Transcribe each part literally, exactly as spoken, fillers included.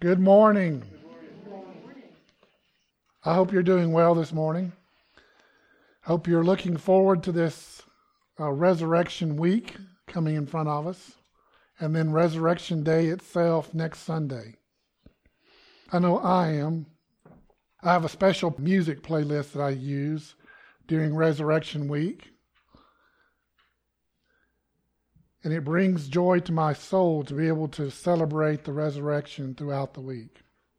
Good morning. I hope you're doing well this morning. Hope you're looking forward to this uh, Resurrection Week coming in front of us, and then Resurrection Day itself next Sunday. I know I am. I have a special music playlist that I use during Resurrection Week, and it brings joy to my soul to be able to celebrate the resurrection throughout the week.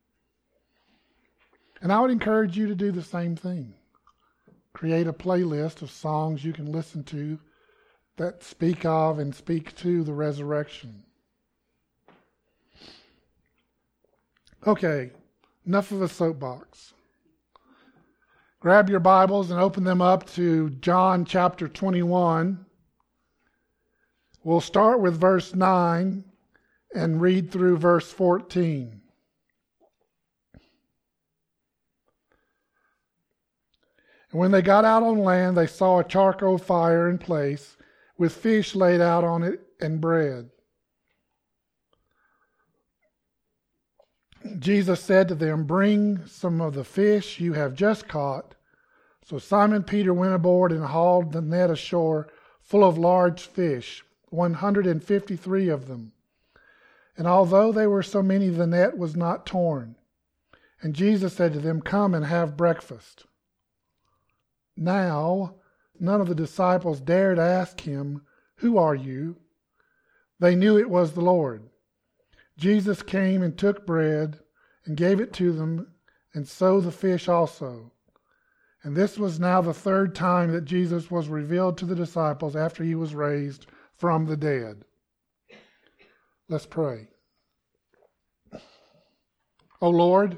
And I would encourage you to do the same thing. Create a playlist of songs you can listen to that speak of and speak to the resurrection. Okay, enough of a soapbox. Grab your Bibles and open them up to John chapter twenty-one. We'll start with verse nine and read through verse fourteen. And when they got out on land, they saw a charcoal fire in place, with fish laid out on it and bread. Jesus said to them, "Bring some of the fish you have just caught." So Simon Peter went aboard and hauled the net ashore full of large fish, one hundred fifty-three of them. And although they were so many, the net was not torn. And Jesus said to them, "Come and have breakfast." Now, none of the disciples dared ask him, "Who are you?" They knew it was the Lord. Jesus came and took bread and gave it to them, and so the fish also. And this was now the third time that Jesus was revealed to the disciples after he was raised from the dead. Let's pray. O Lord,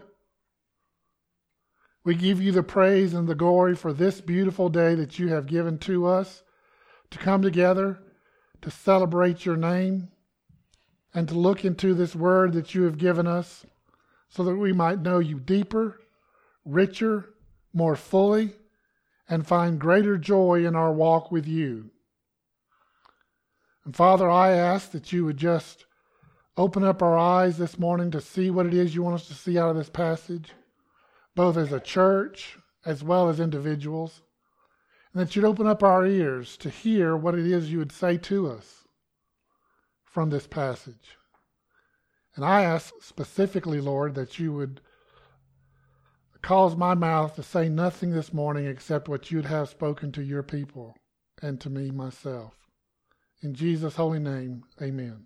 we give you the praise and the glory for this beautiful day that you have given to us to come together to celebrate your name and to look into this word that you have given us so that we might know you deeper, richer, more fully, and find greater joy in our walk with you. And Father, I ask that you would just open up our eyes this morning to see what it is you want us to see out of this passage, both as a church as well as individuals, and that you'd open up our ears to hear what it is you would say to us from this passage. And I ask specifically, Lord, that you would cause my mouth to say nothing this morning except what you'd have spoken to your people and to me myself. In Jesus' holy name, amen.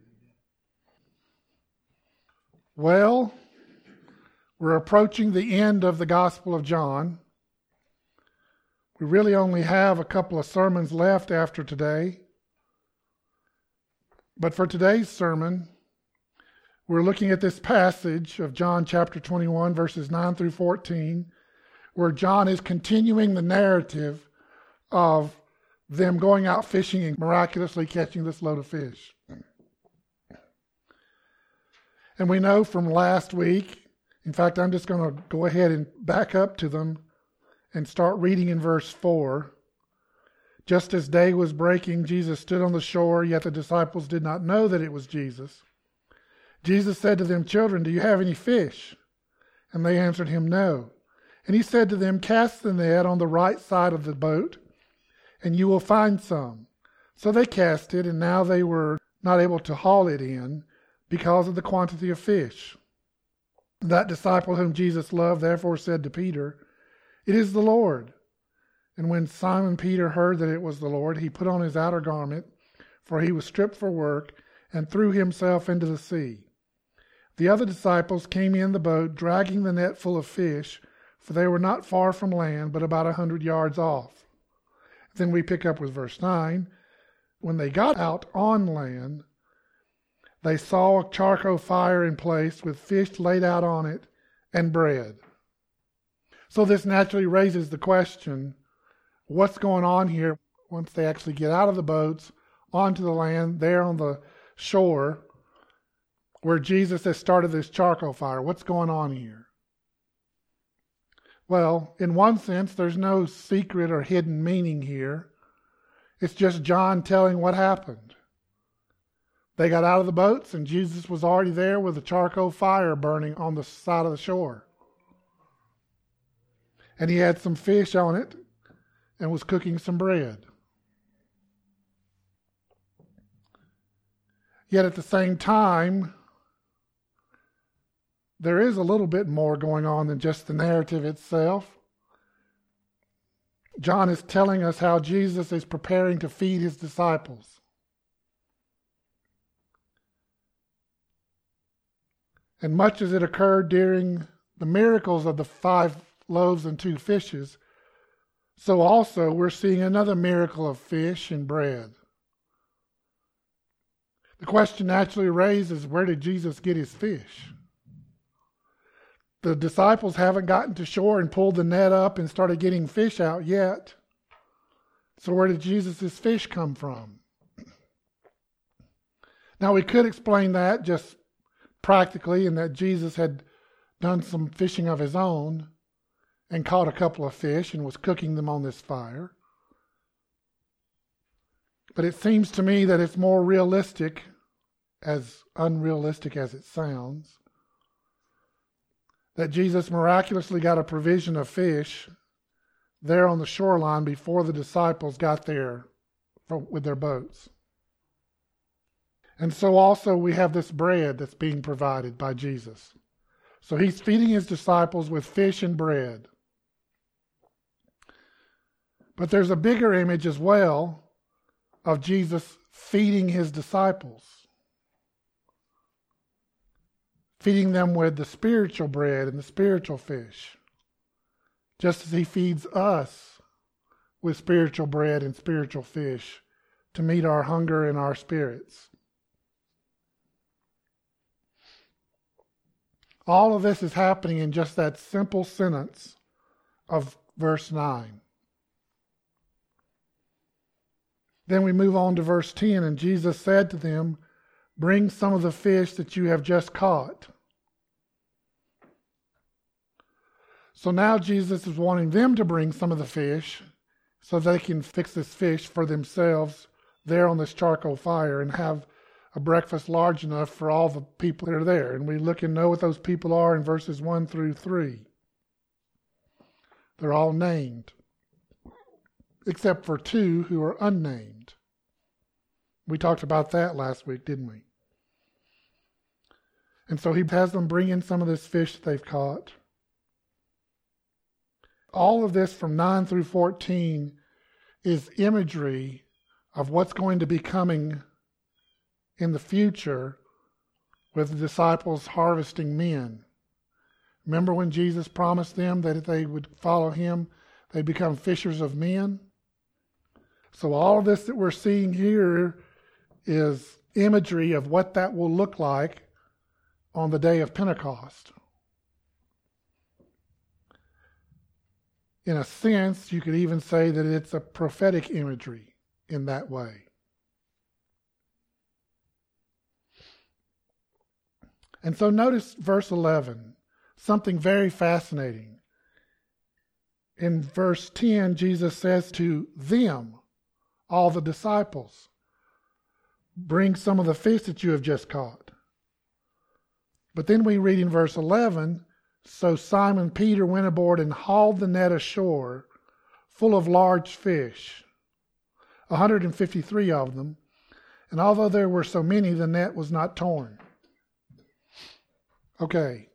Well, we're approaching the end of the Gospel of John. We really only have a couple of sermons left after today. But for today's sermon, we're looking at this passage of John chapter twenty-one, verses nine through fourteen, where John is continuing the narrative of them going out fishing and miraculously catching this load of fish. And we know from last week, in fact, I'm just going to go ahead and back up to them and start reading in verse four. Just as day was breaking, Jesus stood on the shore, yet the disciples did not know that it was Jesus. Jesus said to them, "Children, do you have any fish?" And they answered him, "No." And he said to them, "Cast the net on the right side of the boat, and you will find some." So they cast it, and now they were not able to haul it in because of the quantity of fish. That disciple whom Jesus loved therefore said to Peter, "It is the Lord." And when Simon Peter heard that it was the Lord, he put on his outer garment, for he was stripped for work, and threw himself into the sea. The other disciples came in the boat, dragging the net full of fish, for they were not far from land, but about a hundred yards off. Then we pick up with verse nine. When they got out on land, they saw a charcoal fire in place with fish laid out on it and bread. So this naturally raises the question, what's going on here once they actually get out of the boats onto the land there on the shore where Jesus has started this charcoal fire? What's going on here? Well, in one sense, there's no secret or hidden meaning here. It's just John telling what happened. They got out of the boats, and Jesus was already there with a charcoal fire burning on the side of the shore. And he had some fish on it and was cooking some bread. Yet at the same time, there is a little bit more going on than just the narrative itself. John is telling us how Jesus is preparing to feed his disciples. And much as it occurred during the miracles of the five loaves and two fishes, so also we're seeing another miracle of fish and bread. The question naturally raises, where did Jesus get his fish? The disciples haven't gotten to shore and pulled the net up and started getting fish out yet. So where did Jesus' fish come from? Now we could explain that just practically in that Jesus had done some fishing of his own and caught a couple of fish and was cooking them on this fire. But it seems to me that it's more realistic, as unrealistic as it sounds, that Jesus miraculously got a provision of fish there on the shoreline before the disciples got there with their boats. And so also we have this bread that's being provided by Jesus. So he's feeding his disciples with fish and bread. But there's a bigger image as well of Jesus feeding his disciples. Feeding them with the spiritual bread and the spiritual fish. Just as he feeds us with spiritual bread and spiritual fish to meet our hunger and our spirits. All of this is happening in just that simple sentence of verse nine. Then we move on to verse ten, and Jesus said to them, "Bring some of the fish that you have just caught." So now Jesus is wanting them to bring some of the fish so they can fix this fish for themselves there on this charcoal fire and have a breakfast large enough for all the people that are there. And we look and know what those people are in verses one through three. They're all named, except for two who are unnamed. We talked about that last week, didn't we? And so he has them bring in some of this fish that they've caught. All of this from nine through fourteen is imagery of what's going to be coming in the future with the disciples harvesting men. Remember when Jesus promised them that if they would follow him, they'd become fishers of men? So all of this that we're seeing here is imagery of what that will look like on the day of Pentecost. In a sense, you could even say that it's a prophetic imagery in that way. And so notice verse eleven, something very fascinating. In verse ten, Jesus says to them, all the disciples, "Bring some of the fish that you have just caught." But then we read in verse eleven, "So Simon Peter went aboard and hauled the net ashore full of large fish, one hundred fifty-three of them, and although there were so many, the net was not torn." Okay.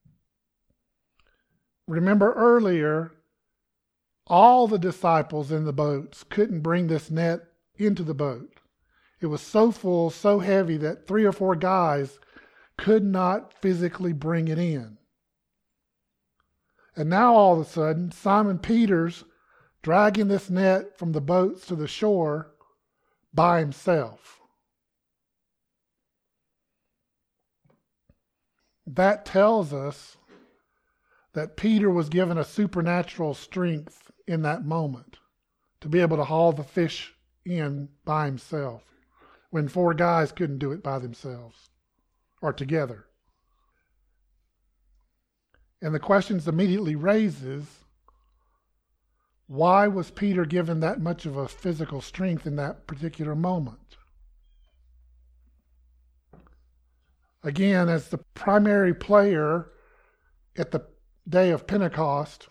Remember earlier, all the disciples in the boats couldn't bring this net into the boat. It was so full, so heavy that three or four guys could not physically bring it in. And now all of a sudden, Simon Peter's dragging this net from the boats to the shore by himself. That tells us that Peter was given a supernatural strength in that moment to be able to haul the fish in by himself when four guys couldn't do it by themselves or together. And the question immediately raises, why was Peter given that much of a physical strength in that particular moment? again, as the primary player at the day of Pentecost,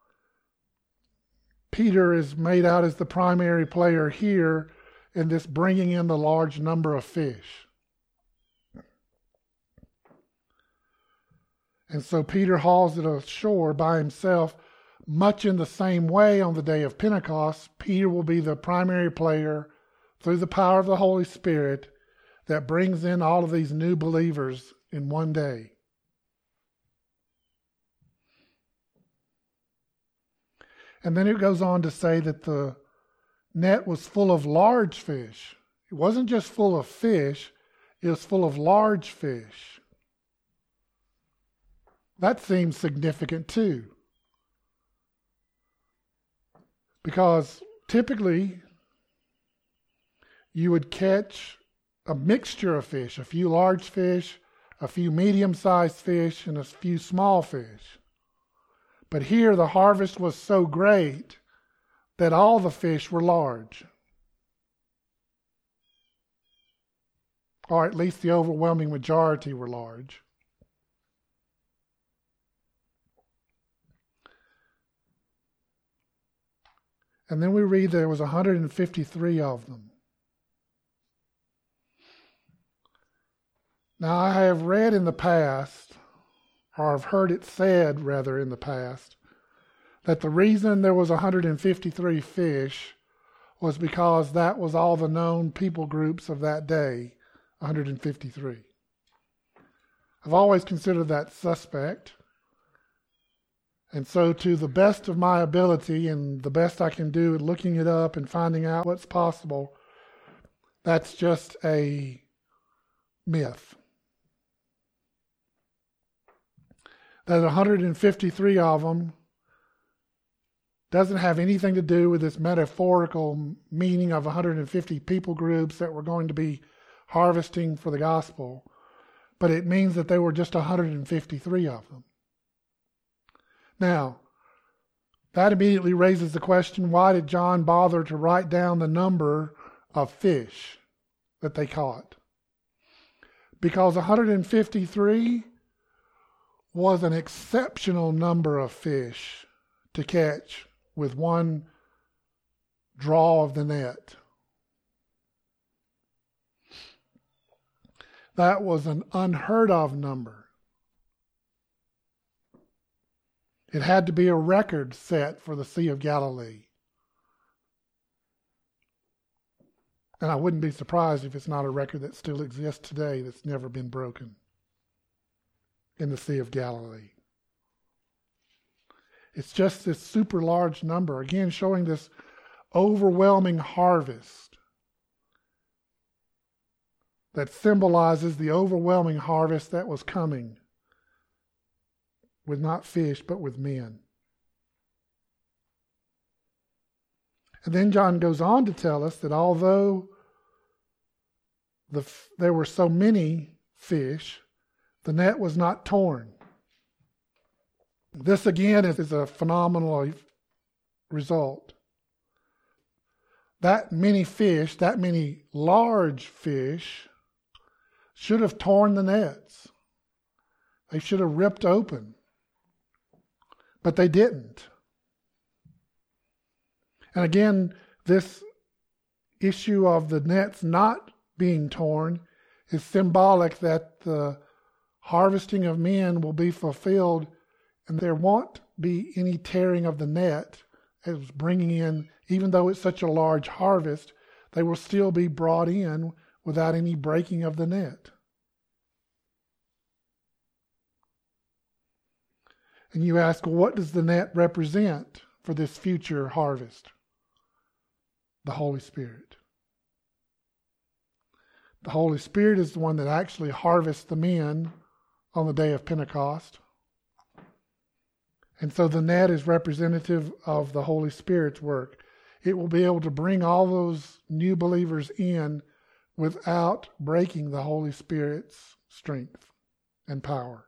Peter is made out as the primary player here in this bringing in the large number of fish. And so Peter hauls it ashore by himself, much in the same way on the day of Pentecost. Peter will be the primary player through the power of the Holy Spirit that brings in all of these new believers in one day. And then it goes on to say that the net was full of large fish. It wasn't just full of fish, it was full of large fish. That seems significant too. Because typically you would catch a mixture of fish, a few large fish, a few medium-sized fish, and a few small fish. But here the harvest was so great that all the fish were large. Or at least the overwhelming majority were large. And then we read there was one hundred fifty-three of them. Now I have read in the past, or I've heard it said rather in the past, that the reason there was one hundred fifty-three fish was because that was all the known people groups of that day, one hundred fifty-three. I've always considered that suspect. And so to the best of my ability and the best I can do at looking it up and finding out what's possible, that's just a myth. That one hundred fifty-three of them doesn't have anything to do with this metaphorical meaning of one hundred fifty people groups that were going to be harvesting for the gospel, but it means that there were just one hundred fifty-three of them. Now, that immediately raises the question, why did John bother to write down the number of fish that they caught? Because one hundred fifty-three was an exceptional number of fish to catch with one draw of the net. That was an unheard of number. It had to be a record set for the Sea of Galilee. And I wouldn't be surprised if it's not a record that still exists today that's never been broken in the Sea of Galilee. It's just this super large number, again showing this overwhelming harvest that symbolizes the overwhelming harvest that was coming with not fish, but with men. And then John goes on to tell us that although the, there were so many fish, the net was not torn. This again is a phenomenal result. That many fish, that many large fish, should have torn the nets. They should have ripped open. But they didn't. And again, this issue of the nets not being torn is symbolic that the harvesting of men will be fulfilled and there won't be any tearing of the net as bringing in, even though it's such a large harvest, they will still be brought in without any breaking of the net. And you ask, well, what does the net represent for this future harvest? The Holy Spirit. The Holy Spirit is the one that actually harvests the men on the day of Pentecost. And so the net is representative of the Holy Spirit's work. It will be able to bring all those new believers in without breaking the Holy Spirit's strength and power.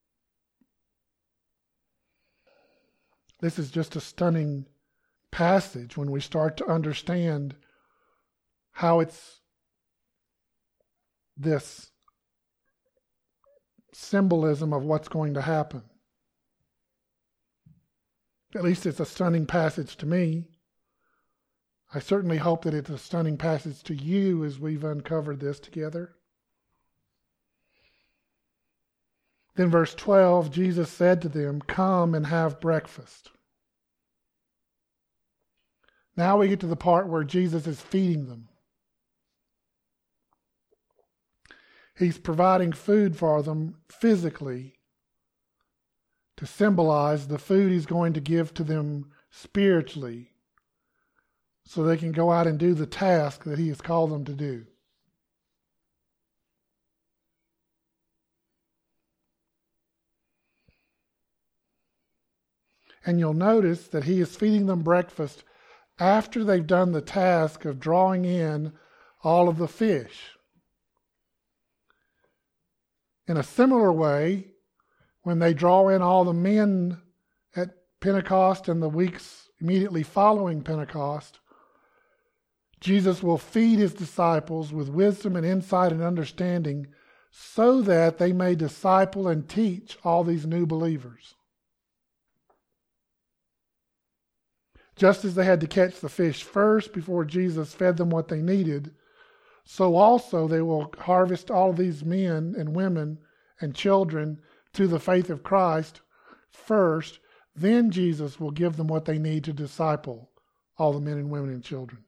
This is just a stunning passage when we start to understand how it's this symbolism of what's going to happen. At least it's a stunning passage to me. I certainly hope that it's a stunning passage to you as we've uncovered this together. Then verse twelve, Jesus said to them, "Come and have breakfast." Now we get to the part where Jesus is feeding them. He's providing food for them physically to symbolize the food he's going to give to them spiritually so they can go out and do the task that he has called them to do. And you'll notice that he is feeding them breakfast after they've done the task of drawing in all of the fish. In a similar way, when they draw in all the men at Pentecost and the weeks immediately following Pentecost, Jesus will feed his disciples with wisdom and insight and understanding so that they may disciple and teach all these new believers. Just as they had to catch the fish first before Jesus fed them what they needed, so also they will harvest all these men and women and children to the faith of Christ first. Then Jesus will give them what they need to disciple all the men and women and children.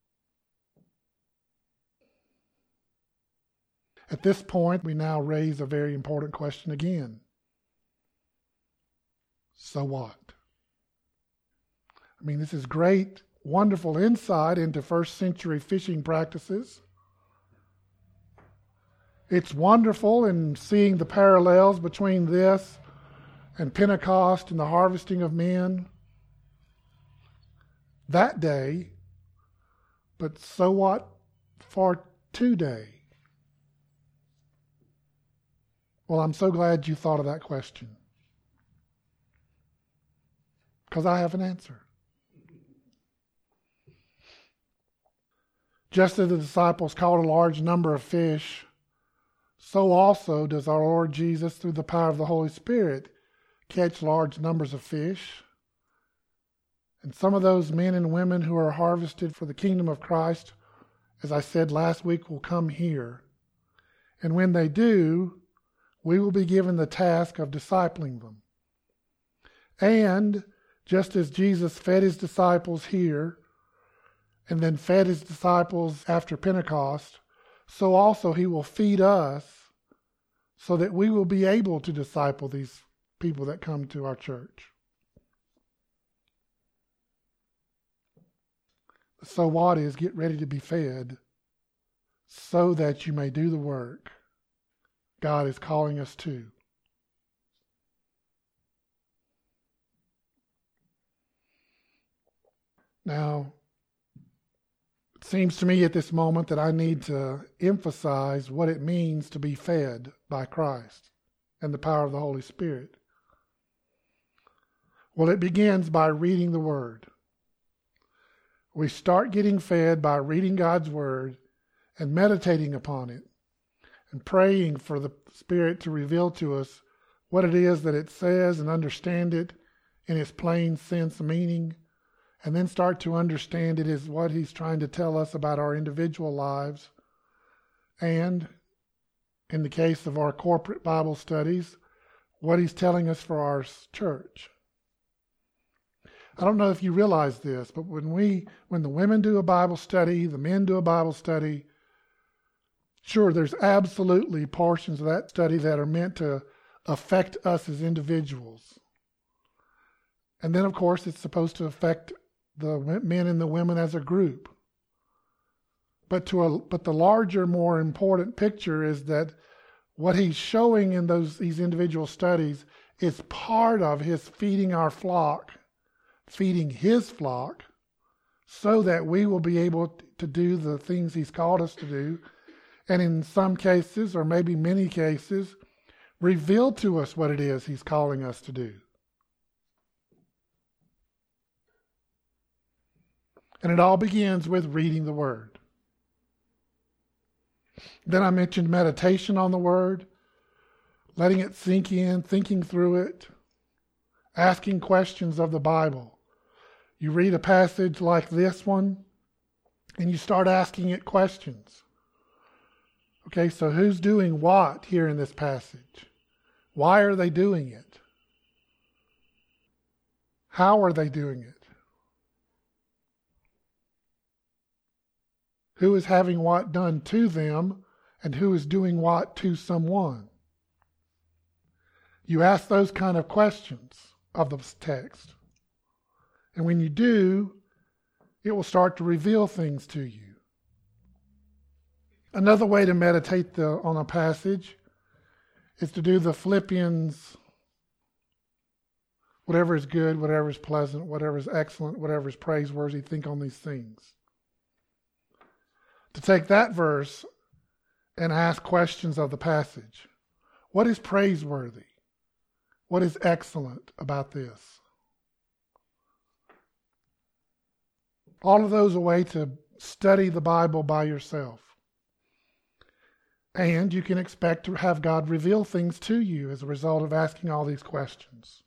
At this point, we now raise a very important question again. So what? I mean, this is great, wonderful insight into first century fishing practices. It's wonderful in seeing the parallels between this and Pentecost and the harvesting of men that day. But so what for today? Well, I'm so glad you thought of that question, because I have an answer. Just as the disciples caught a large number of fish, so also does our Lord Jesus, through the power of the Holy Spirit, catch large numbers of fish. And some of those men and women who are harvested for the kingdom of Christ, as I said last week, will come here. And when they do, we will be given the task of discipling them. And just as Jesus fed his disciples here, and then fed his disciples after Pentecost, so also he will feed us so that we will be able to disciple these people that come to our church. So what is, get ready to be fed so that you may do the work God is calling us to. Now, it seems to me at this moment that I need to emphasize what it means to be fed by Christ and the power of the Holy Spirit. Well, it begins by reading the Word. We start getting fed by reading God's Word and meditating upon it and praying for the Spirit to reveal to us what it is that it says and understand it in its plain sense meaning, and then start to understand it as what he's trying to tell us about our individual lives, and in the case of our corporate Bible studies, what he's telling us for our church. I don't know if you realize this, but when we, when the women do a Bible study, the men do a Bible study, sure, there's absolutely portions of that study that are meant to affect us as individuals. And then, of course, it's supposed to affect the men and the women as a group. But to a, but the larger, more important picture is that what he's showing in those these individual studies is part of his feeding our flock, feeding his flock, so that we will be able to do the things he's called us to do, and in some cases, or maybe many cases, reveal to us what it is he's calling us to do. And it all begins with reading the Word. Then I mentioned meditation on the Word. letting it sink in, thinking through it, asking questions of the Bible. You read a passage like this one, and you start asking it questions. Okay, so who's doing what here in this passage? Why are they doing it? How are they doing it? Who is having what done to them, and who is doing what to someone? You ask those kind of questions of the text. And when you do, it will start to reveal things to you. Another way to meditate the, on a passage is to do the Philippians, whatever is good, whatever is pleasant, whatever is excellent, whatever is praiseworthy, think on these things. To take that verse and ask questions of the passage. What is praiseworthy? What is excellent about this? All of those are a way to study the Bible by yourself. And you can expect to have God reveal things to you as a result of asking all these questions.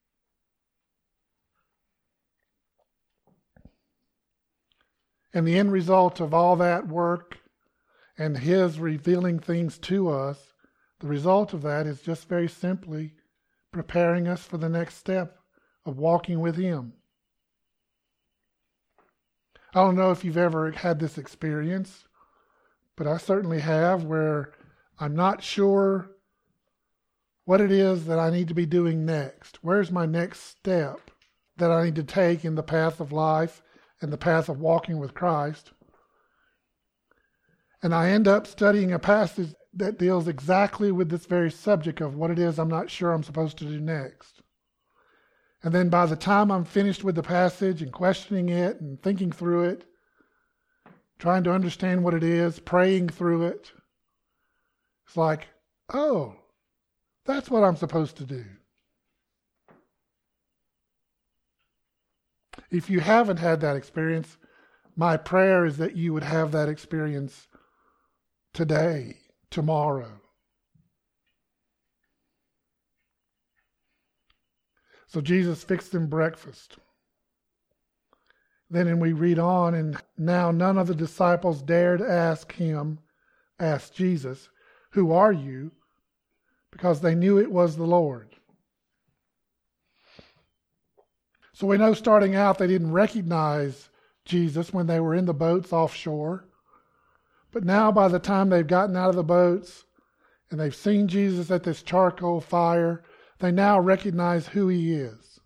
And the end result of all that work and His revealing things to us, the result of that is just very simply preparing us for the next step of walking with Him. I don't know if you've ever had this experience, but I certainly have, where I'm not sure what it is that I need to be doing next. Where's my next step that I need to take in the path of life and the path of walking with Christ? And I end up studying a passage that deals exactly with this very subject of what it is I'm not sure I'm supposed to do next. And then by the time I'm finished with the passage and questioning it and thinking through it, trying to understand what it is, praying through it, it's like, oh, that's what I'm supposed to do. If you haven't had that experience, my prayer is that you would have that experience today, tomorrow. So Jesus fixed them breakfast. Then we read on, and now none of the disciples dared ask him, ask Jesus, who are you? Because they knew it was the Lord. So we know starting out they didn't recognize Jesus when they were in the boats offshore. But now by the time they've gotten out of the boats and they've seen Jesus at this charcoal fire, they now recognize who He is.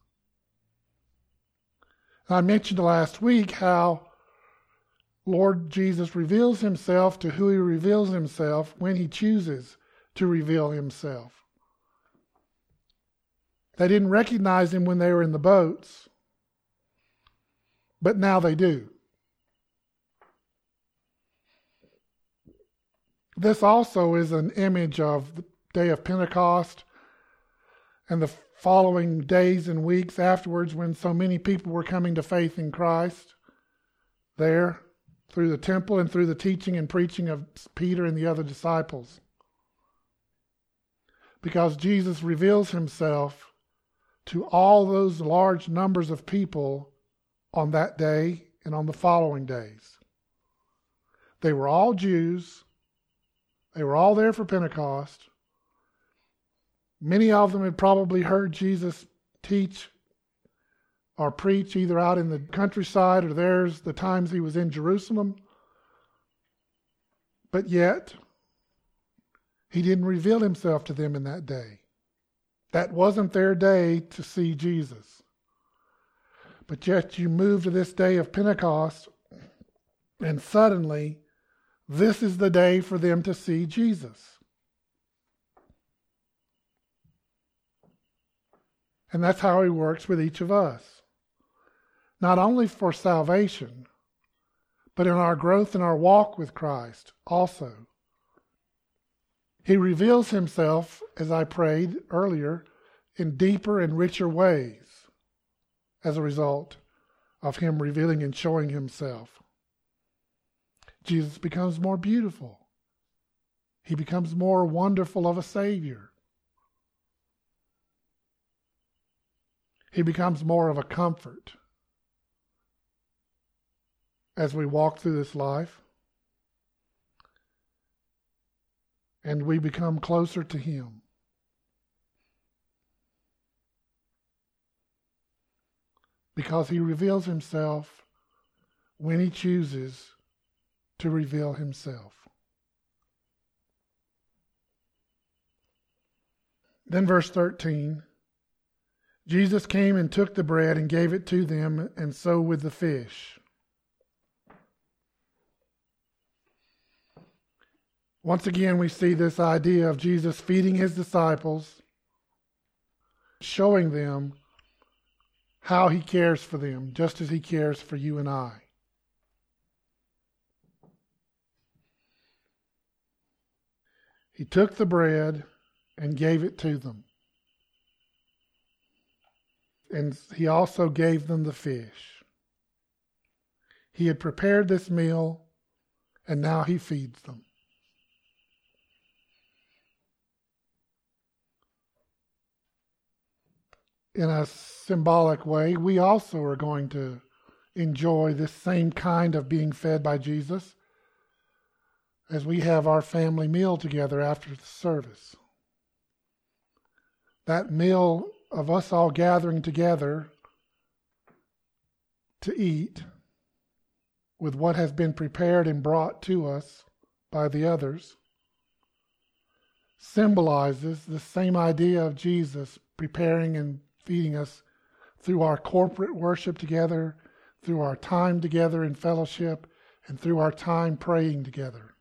I mentioned last week how Lord Jesus reveals Himself to who He reveals Himself when He chooses to reveal Himself. They didn't recognize Him when they were in the boats, but now they do. This also is an image of the day of Pentecost and the following days and weeks afterwards, when so many people were coming to faith in Christ there through the temple and through the teaching and preaching of Peter and the other disciples. Because Jesus reveals Himself to all those large numbers of people on that day and on the following days. They were all Jews. They were all there for Pentecost. Many of them had probably heard Jesus teach or preach either out in the countryside or there's the times He was in Jerusalem. But yet, He didn't reveal Himself to them in that day. That wasn't their day to see Jesus. But yet you move to this day of Pentecost, and suddenly, this is the day for them to see Jesus. And that's how He works with each of us. Not only for salvation, but in our growth in our walk with Christ also. He reveals Himself, as I prayed earlier, in deeper and richer ways as a result of Him revealing and showing Himself. Jesus becomes more beautiful. He becomes more wonderful of a Savior. He becomes more of a comfort as we walk through this life. And we become closer to Him. Because He reveals Himself when He chooses to reveal Himself. Then verse thirteen, Jesus came and took the bread and gave it to them, and so with the fish. Once again, we see this idea of Jesus feeding His disciples, showing them how He cares for them, just as He cares for you and I. He took the bread and gave it to them. And He also gave them the fish. He had prepared this meal, and now He feeds them. In a symbolic way, we also are going to enjoy this same kind of being fed by Jesus as we have our family meal together after the service. That meal of us all gathering together to eat with what has been prepared and brought to us by the others symbolizes the same idea of Jesus preparing and feeding us through our corporate worship together, through our time together in fellowship, and through our time praying together.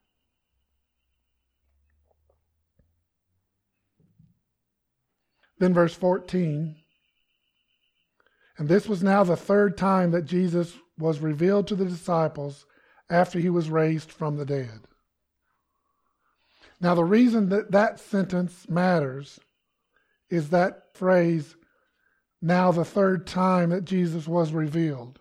Then verse fourteen, and this was now the third time that Jesus was revealed to the disciples after He was raised from the dead. Now the reason that that sentence matters is that phrase, now the third time that Jesus was revealed.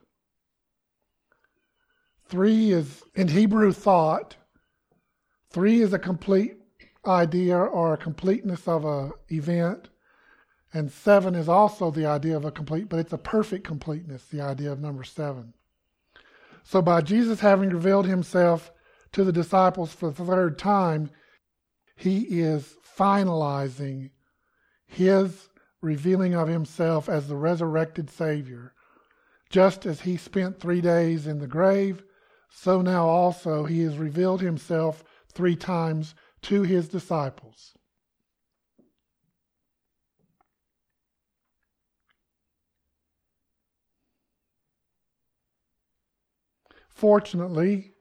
Three is, in Hebrew thought, three is a complete idea or a completeness of an event. And seven is also the idea of a complete, but it's a perfect completeness, the idea of number seven. So by Jesus having revealed Himself to the disciples for the third time, He is finalizing His revealing of Himself as the resurrected Savior. Just as He spent three days in the grave, so now also He has revealed Himself three times to His disciples. Fortunately,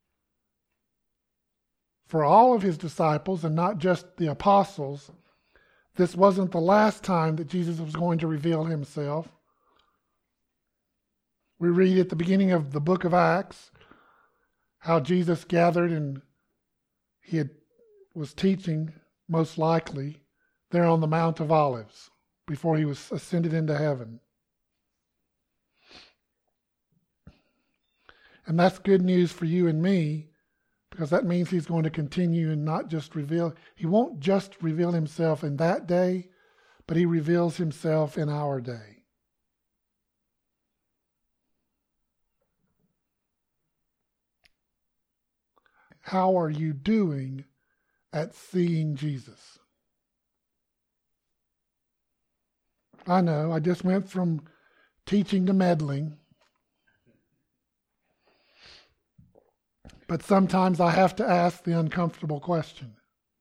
for all of His disciples and not just the apostles, this wasn't the last time that Jesus was going to reveal Himself. We read at the beginning of the book of Acts how Jesus gathered and He had, was teaching, most likely, there on the Mount of Olives before He was ascended into heaven. And that's good news for you and me, because that means He's going to continue and not just reveal. He won't just reveal Himself in that day, but He reveals Himself in our day. How are you doing at seeing Jesus? I know, I just went from teaching to meddling. But sometimes I have to ask the uncomfortable question.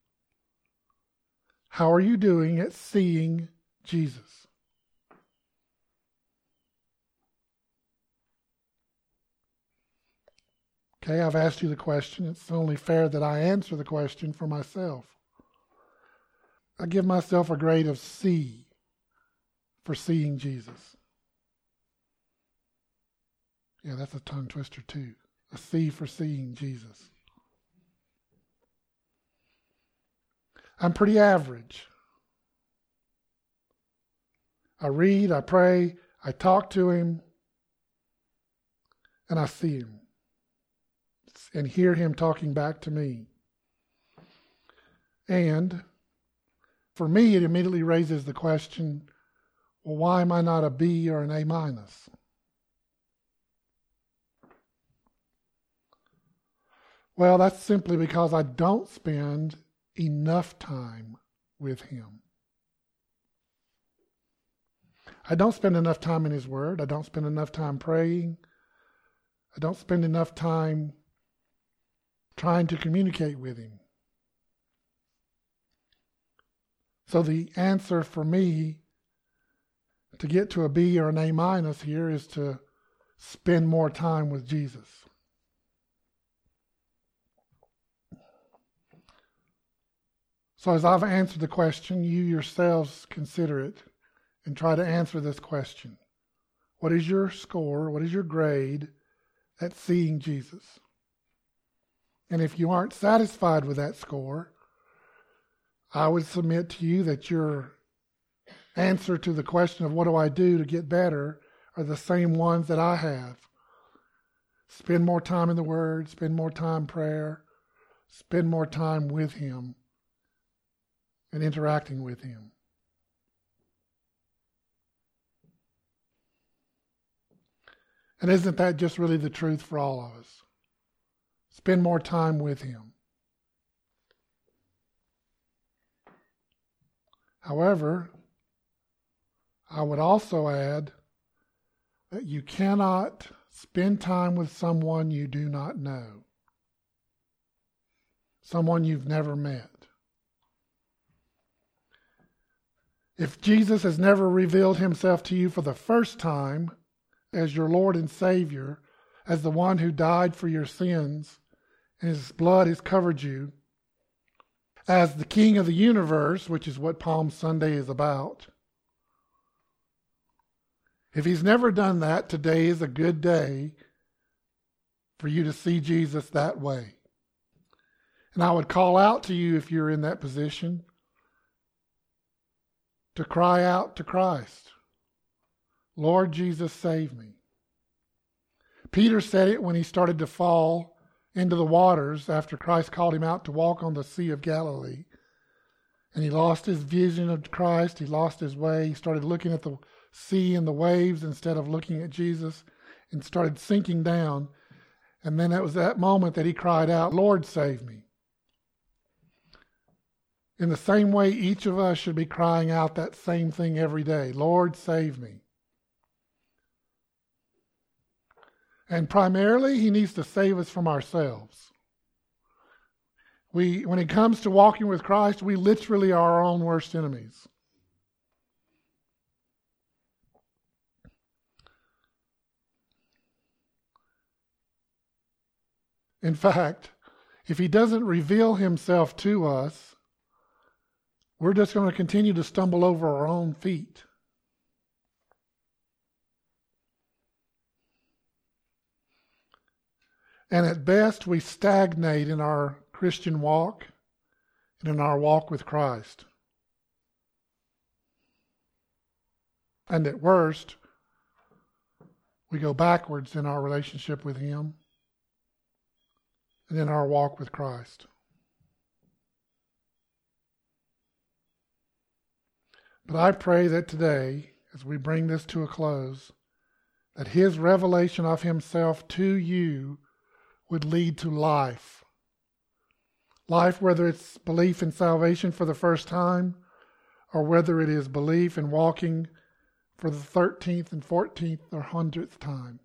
How are you doing at seeing Jesus? Okay, I've asked you the question. It's only fair that I answer the question for myself. I give myself a grade of C for seeing Jesus. Yeah, that's a tongue twister too. A C for seeing Jesus. I'm pretty average. I read, I pray, I talk to Him, and I see Him and hear Him talking back to me. And for me, it immediately raises the question, Well, why am I not a B or an A minus? Well, that's simply because I don't spend enough time with Him. I don't spend enough time in His Word. I don't spend enough time praying. I don't spend enough time trying to communicate with Him. So the answer for me to get to a B or an A minus here is to spend more time with Jesus. So as I've answered the question, you yourselves consider it and try to answer this question. What is your score? What is your grade at seeing Jesus? And if you aren't satisfied with that score, I would submit to you that your answer to the question of what do I do to get better are the same ones that I have. Spend more time in the Word, spend more time in prayer, spend more time with Him and interacting with Him. And isn't that just really the truth for all of us? Spend more time with Him. However, I would also add that you cannot spend time with someone you do not know, someone you've never met. If Jesus has never revealed Himself to you for the first time as your Lord and Savior, as the one who died for your sins, and His blood has covered you, as the King of the universe, which is what Palm Sunday is about, if He's never done that, today is a good day for you to see Jesus that way. And I would call out to you, if you're in that position, to cry out to Christ, Lord Jesus, save me. Peter said it when he started to fall into the waters after Christ called him out to walk on the Sea of Galilee. And he lost his vision of Christ. He lost his way. He started looking at the sea and the waves instead of looking at Jesus and started sinking down. And then it was that moment that he cried out, Lord, save me. In the same way, each of us should be crying out that same thing every day. Lord, save me. And primarily, He needs to save us from ourselves. We, when it comes to walking with Christ, we literally are our own worst enemies. In fact, if He doesn't reveal Himself to us, we're just going to continue to stumble over our own feet. And at best, we stagnate in our Christian walk and in our walk with Christ. And at worst, we go backwards in our relationship with Him and in our walk with Christ. But I pray that today, as we bring this to a close, that His revelation of Himself to you would lead to life. Life, whether it's belief in salvation for the first time, or whether it is belief in walking for the thirteenth and fourteenth or hundredth time.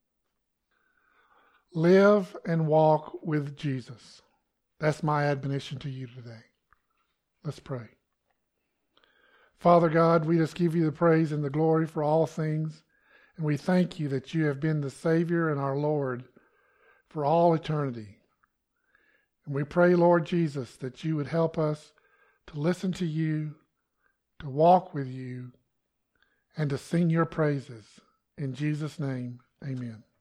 Live and walk with Jesus. That's my admonition to you today. Let's pray. Father God, we just give you the praise and the glory for all things, and we thank you that you have been the Savior and our Lord for all eternity. And we pray, Lord Jesus, that you would help us to listen to you, to walk with you, and to sing your praises. In Jesus' name, amen.